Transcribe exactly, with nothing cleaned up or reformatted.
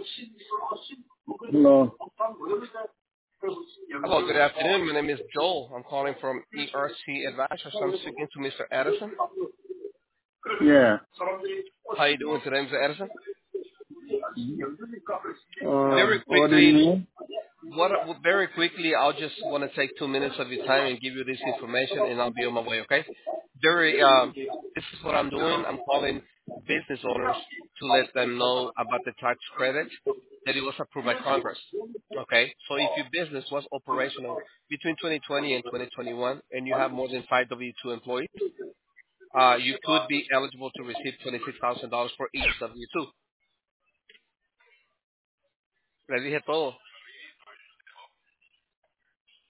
No. Hello, good afternoon. My name is Joel. I'm calling from E R C Advisors. I'm speaking to Mister Edison. Yeah. How are you doing today, Mister Edison? Uh, Very what do you quickly, mean? what, very quickly, I'll just want to take two minutes of your time and give you this information, and I'll be on my way, okay? Very, um, this is what I'm doing. I'm calling business owners to let them know about the tax credit that it was approved by Congress, okay? So if your business was operational between twenty twenty and twenty twenty-one, and you have more than five W two employees, uh, you could be eligible to receive twenty-six thousand dollars for each W two. Le dije todo.